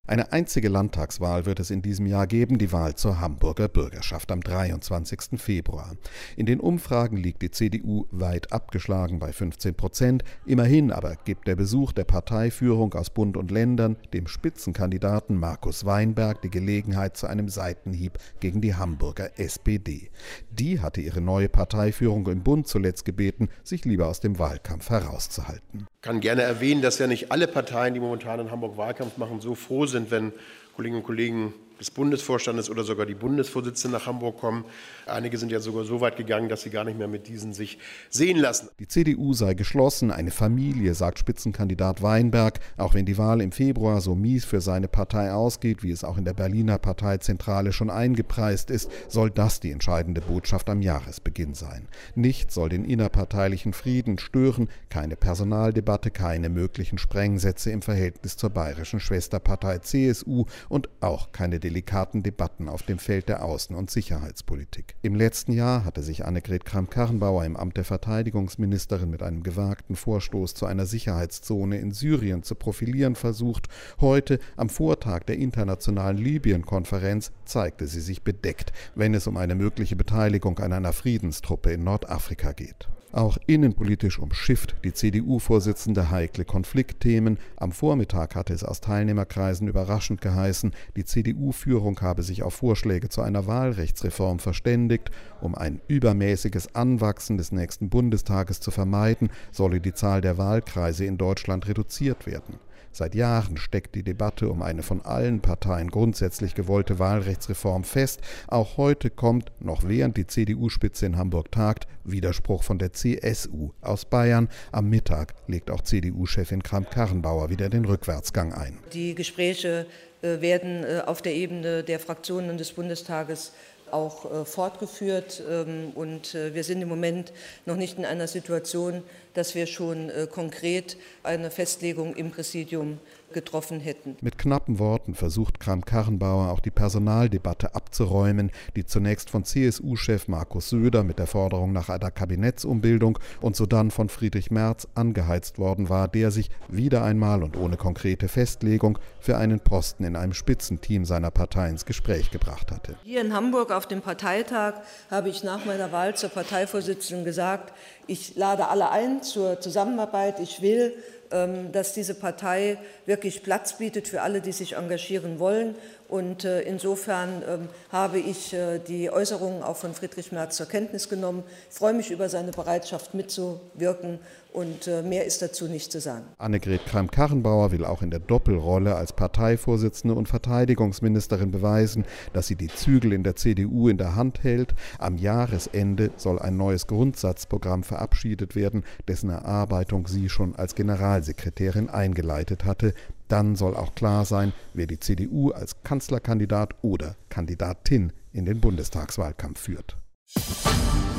Eine einzige Landtagswahl wird es in diesem Jahr geben, die Wahl zur Hamburger Bürgerschaft am 23. Februar. In den Umfragen liegt die CDU weit abgeschlagen bei 15%. Immerhin aber gibt der Besuch der Parteiführung aus Bund und Ländern dem Spitzenkandidaten Markus Weinberg die Gelegenheit zu einem Seitenhieb gegen die Hamburger SPD. Die hatte ihre neue Parteiführung im Bund zuletzt gebeten, sich lieber aus dem Wahlkampf herauszuhalten. Ich kann gerne erwähnen, dass ja nicht alle Parteien, die momentan in Hamburg Wahlkampf machen, so froh sind, wenn Kolleginnen und Kollegen des Bundesvorstandes oder sogar die Bundesvorsitzende nach Hamburg kommen. Einige sind ja sogar so weit gegangen, dass sie gar nicht mehr mit diesen sich sehen lassen. Die CDU sei geschlossen, eine Familie, sagt Spitzenkandidat Weinberg. Auch wenn die Wahl im Februar so mies für seine Partei ausgeht, wie es auch in der Berliner Parteizentrale schon eingepreist ist, soll das die entscheidende Botschaft am Jahresbeginn sein. Nichts soll den innerparteilichen Frieden stören, keine Personaldebatte, keine möglichen Sprengsätze im Verhältnis zur bayerischen Schwesterpartei CSU und auch keine delikaten Debatten auf dem Feld der Außen- und Sicherheitspolitik. Im letzten Jahr hatte sich Annegret Kramp-Karrenbauer im Amt der Verteidigungsministerin mit einem gewagten Vorstoß zu einer Sicherheitszone in Syrien zu profilieren versucht. Heute, am Vortag der internationalen Libyen-Konferenz, zeigte sie sich bedeckt, wenn es um eine mögliche Beteiligung an einer Friedenstruppe in Nordafrika geht. Auch innenpolitisch umschifft die CDU-Vorsitzende heikle Konfliktthemen. Am Vormittag hatte es aus Teilnehmerkreisen überraschend geheißen, die CDU-Führung habe sich auf Vorschläge zu einer Wahlrechtsreform verständigt. Um ein übermäßiges Anwachsen des nächsten Bundestages zu vermeiden, solle die Zahl der Wahlkreise in Deutschland reduziert werden. Seit Jahren steckt die Debatte um eine von allen Parteien grundsätzlich gewollte Wahlrechtsreform fest. Auch heute kommt, noch während die CDU-Spitze in Hamburg tagt, Widerspruch von der CSU aus Bayern. Am Mittag legt auch CDU-Chefin Kramp-Karrenbauer wieder den Rückwärtsgang ein. Die Gespräche werden auf der Ebene der Fraktionen des Bundestages auch fortgeführt und wir sind im Moment noch nicht in einer Situation, dass wir schon konkret eine Festlegung im Präsidium getroffen hätten. Mit knappen Worten versucht Kramp-Karrenbauer auch die Personaldebatte abzuräumen, die zunächst von CSU-Chef Markus Söder mit der Forderung nach einer Kabinettsumbildung und sodann von Friedrich Merz angeheizt worden war, der sich wieder einmal und ohne konkrete Festlegung für einen Posten in einem Spitzenteam seiner Partei ins Gespräch gebracht hatte. Hier in Hamburg auf dem Parteitag habe ich nach meiner Wahl zur Parteivorsitzenden gesagt, ich lade alle ein zur Zusammenarbeit. Ich will, dass diese Partei wirklich Platz bietet für alle, die sich engagieren wollen. Und insofern habe ich die Äußerungen auch von Friedrich Merz zur Kenntnis genommen. Ich freue mich über seine Bereitschaft mitzuwirken und mehr ist dazu nicht zu sagen. Annegret Kramp-Karrenbauer will auch in der Doppelrolle als Parteivorsitzende und Verteidigungsministerin beweisen, dass sie die Zügel in der CDU in der Hand hält. Am Jahresende soll ein neues Grundsatzprogramm verabschiedet werden, dessen Erarbeitung sie schon als Generalsekretärin eingeleitet hatte. Dann soll auch klar sein, wer die CDU als Kanzlerkandidat oder Kandidatin in den Bundestagswahlkampf führt.